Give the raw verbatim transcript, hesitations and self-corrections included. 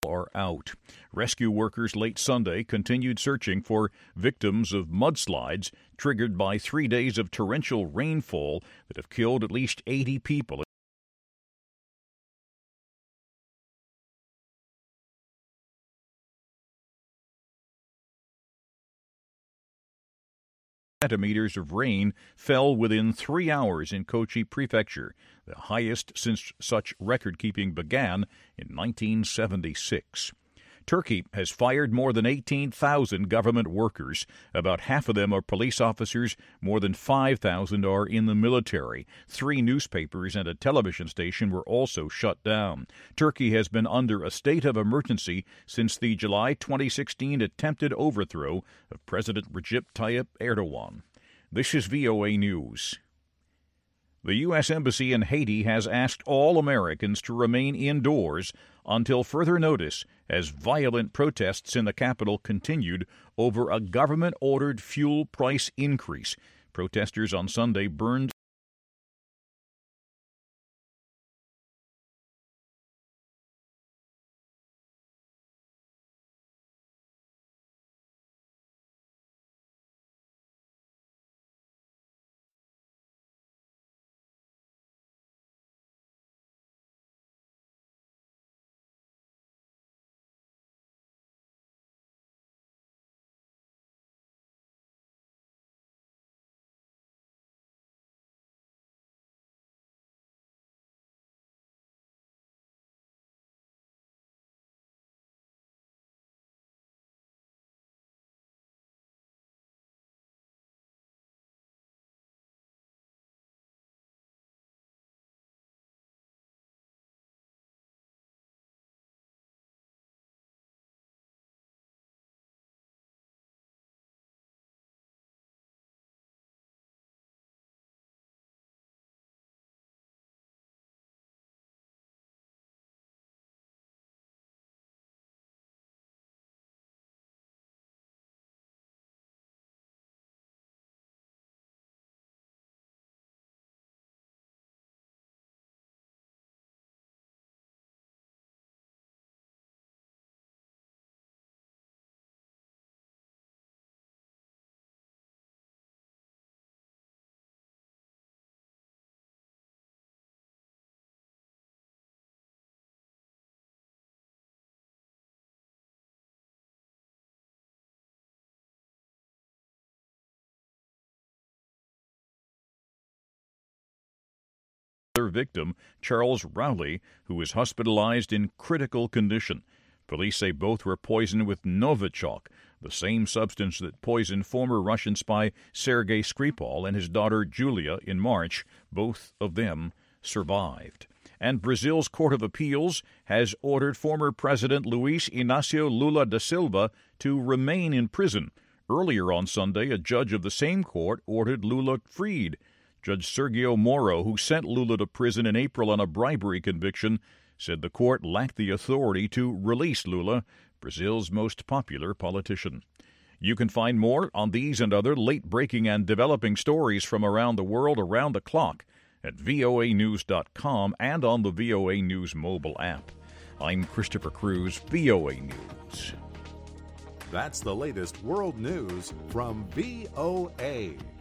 are out. Rescue workers late Sunday continued searching for victims of mudslides triggered by three days of torrential rainfall that have killed at least eighty people. Centimeters of rain fell within three hours in Kochi Prefecture, the highest since such record-keeping began in nineteen seventy-six. Turkey has fired more than eighteen thousand government workers. About half of them are police officers. More than five thousand are in the military. Three newspapers and a television station were also shut down. Turkey has been under a state of emergency since the July twenty sixteen attempted overthrow of President Recep Tayyip Erdogan. This is V O A News. The U S Embassy in Haiti has asked all Americans to remain indoors until further notice as violent protests in the capital continued over a government-ordered fuel price increase. Protesters on Sunday burned Their victim, Charles Rowley, who was hospitalized in critical condition. Police say both were poisoned with Novichok, the same substance that poisoned former Russian spy Sergei Skripal and his daughter Julia in March. Both of them survived. And Brazil's Court of Appeals has ordered former President Luiz Inácio Lula da Silva to remain in prison. Earlier on Sunday, a judge of the same court ordered Lula freed. Judge Sergio Moro, who sent Lula to prison in April on a bribery conviction, said the court lacked the authority to release Lula, Brazil's most popular politician. You can find more on these and other late-breaking and developing stories from around the world around the clock at V O A news dot com and on the V O A News mobile app. I'm Christopher Cruz, V O A News. That's the latest world news from V O A.